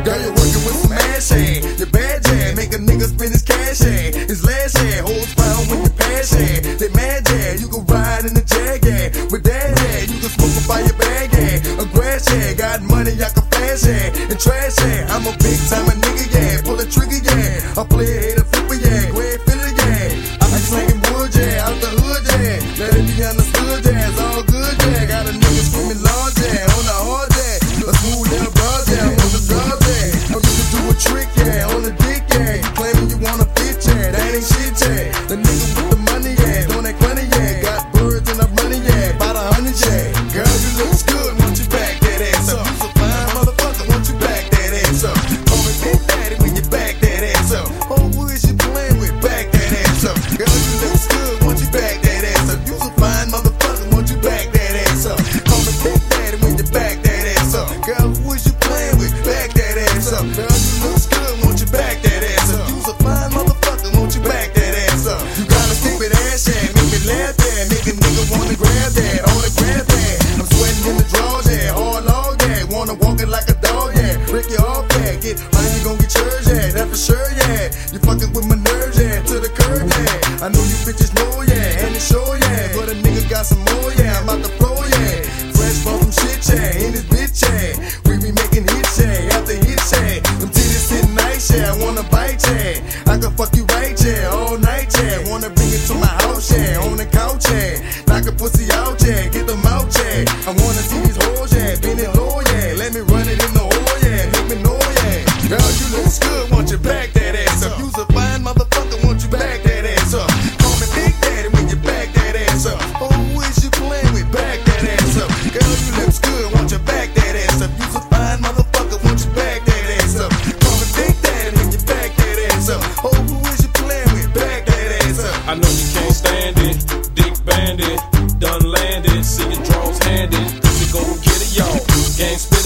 Girl, you're working with some ass, yeah. Your bad, yeah. Make a nigga spend his cash, yeah. His last, yeah. Holds pound when you pass, yeah. They mad, yeah. You can ride in the Jag, yeah. With that, yeah. You can smoke up by your bag, yeah. A grass, yeah. Got money, I can flash, yeah. And trash, yeah. I'm a big time nigga, yeah. Pull a trigger, yeah. I play a hater flipper, yeah. Go ahead, fill it, yeah. I be slinging wood, yeah. Out the hood, yeah. Let it be understood, yeah. It's all good, yeah. Got a nigga screaming large, yeah. On the hard, yeah. A smooth little broad, yeah. On the drugs, yeah. I'm just to do a trick, yeah. On the dick, yeah. You claiming you wanna fit, yeah. That ain't shit, yeah. The nigga with the money, yeah. Doing that money, yeah. Got birds and I'm running, yeah. About 100, yeah. Girl, you looks good, want you back that ass up. You so fine, motherfucker, want you back that ass up. Call me Big Daddy when you back that ass up. Oh, who is you playing with? Back that ass up. Girl, you looks good, want you back that ass up. You so fine, motherfucker, want you back that ass up. Call me Big Daddy when you back that ass up. Girl, who is you playing with? Back that ass up. Girl, you looks good, want you back that ass up. You so fine, motherfucker, want you back that ass up. You gotta stick with ass, yeah. Make me laugh, yeah. Make a nigga wanna grab that. Autograph that. I'm sweating in the drawers, yeah. Hard log, yeah. Wanna walk it like a dog, yeah. Break you off, yeah. Get mine, you gon' get yours, yeah. That for sure, yeah. You fucking with my nerves, yeah. To the curb, yeah. I know you bitches know, yeah. And it's sure, yeah. But a nigga got some more, yeah. I'm out the floor, yeah. Fresh from some shit, yeah. In this bitch, yeah. We be making hits, yeah. After hits, yeah. Them titties sitting nice, yeah. I wanna bite, yeah. I can fuck you right, yeah. All night, yeah. Wanna bring it to my house, yeah. On the couch, yeah. Knock a pussy out, yeah. Get them out, yeah. I wanna see these hoes, yeah. Bend it low, yeah. Let me run it in the hole, yeah. Make me know, yeah. Girl, you looks good, want you back that ass up. You's a fine motherfucker, want you back that ass up. Call me Big Daddy when you back that ass up. Oh, who is you playing with? Back that ass up. Girl, you looks good, want you back that ass up. You's a fine motherfucker, want you back that ass up. Call me Big Daddy when you back that ass up. Oh, who is you playing with? Back that ass up. I know you can't stand it, Dick Bandit, done landed, see your draws handed. Pussy go get it, y'all. Gang spit